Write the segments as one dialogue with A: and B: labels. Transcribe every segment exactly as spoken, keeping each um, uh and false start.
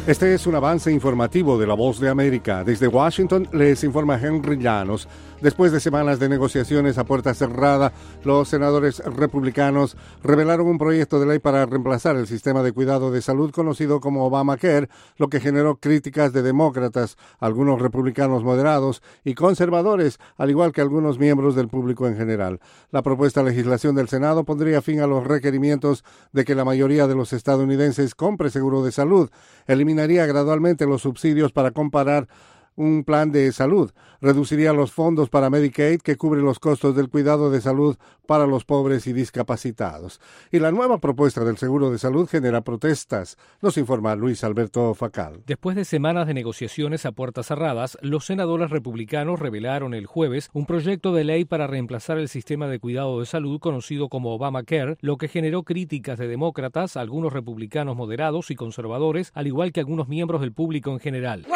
A: Este es un avance informativo de La Voz de América. Desde Washington les informa Henry Llanos. Después de semanas de negociaciones a puerta cerrada, los senadores republicanos revelaron un proyecto de ley para reemplazar el sistema de cuidado de salud conocido como Obamacare, lo que generó críticas de demócratas, algunos republicanos moderados y conservadores, al igual que algunos miembros del público en general. La propuesta legislación del Senado pondría fin a los requerimientos de que la mayoría de los estadounidenses compre seguro de salud, eliminaría gradualmente los subsidios para comparar un plan de salud, reduciría los fondos para Medicaid que cubre los costos del cuidado de salud para los pobres y discapacitados. Y la nueva propuesta del seguro de salud genera protestas, nos informa Luis Alberto Facal.
B: Después de semanas de negociaciones a puertas cerradas, los senadores republicanos revelaron el jueves un proyecto de ley para reemplazar el sistema de cuidado de salud conocido como Obamacare, lo que generó críticas de demócratas, algunos republicanos moderados y conservadores, al igual que algunos miembros del público en general.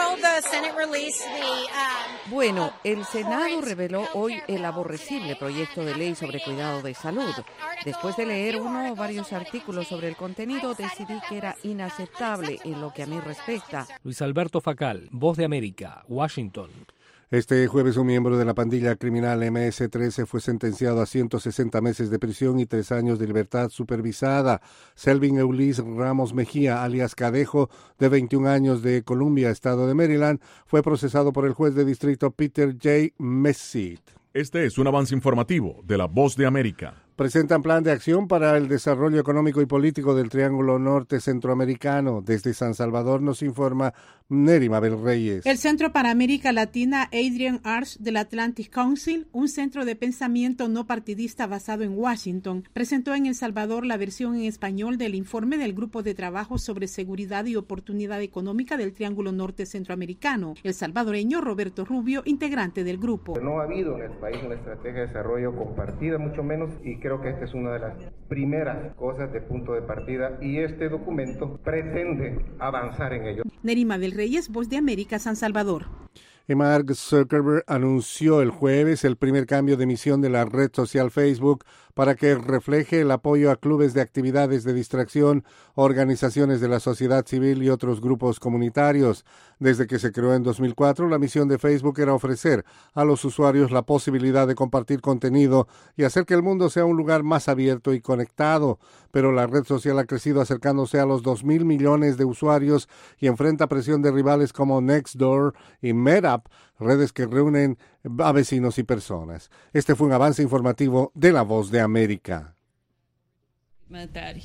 C: Bueno, el Senado reveló hoy el aborrecible proyecto de ley sobre cuidado de salud. Después de leer uno o varios artículos sobre el contenido, decidí que era inaceptable en lo que a mí respecta.
B: Luis Alberto Facal, Voz de América, Washington.
A: Este jueves un miembro de la pandilla criminal eme ese trece fue sentenciado a ciento sesenta meses de prisión y tres años de libertad supervisada. Selvin Eulis Ramos Mejía, alias Cadejo, de veintiún años, de Columbia, estado de Maryland, fue procesado por el juez de distrito Peter J. Messitt.
D: Este es un avance informativo de La Voz de América.
A: Presentan plan de acción para el desarrollo económico y político del Triángulo Norte Centroamericano. Desde San Salvador nos informa Neri Mabel Reyes.
E: El Centro para América Latina Adrian Arch del Atlantic Council, un centro de pensamiento no partidista basado en Washington, presentó en El Salvador la versión en español del informe del Grupo de Trabajo sobre Seguridad y Oportunidad Económica del Triángulo Norte Centroamericano. El salvadoreño Roberto Rubio, integrante del grupo.
F: No ha habido en el país una estrategia de desarrollo compartida, mucho menos, y que Creo que esta es una de las primeras cosas de punto de partida y este documento pretende avanzar en ello.
E: Nerima del Reyes, Voz de América, San Salvador.
A: Mark Zuckerberg anunció el jueves el primer cambio de misión de la red social Facebook para que refleje el apoyo a clubes de actividades de distracción, organizaciones de la sociedad civil y otros grupos comunitarios. Desde que se creó en dos mil cuatro, la misión de Facebook era ofrecer a los usuarios la posibilidad de compartir contenido y hacer que el mundo sea un lugar más abierto y conectado. Pero la red social ha crecido acercándose a los dos mil millones de usuarios y enfrenta presión de rivales como Nextdoor y Meetup, redes que reúnen a vecinos y personas. Este fue un avance informativo de La Voz de América.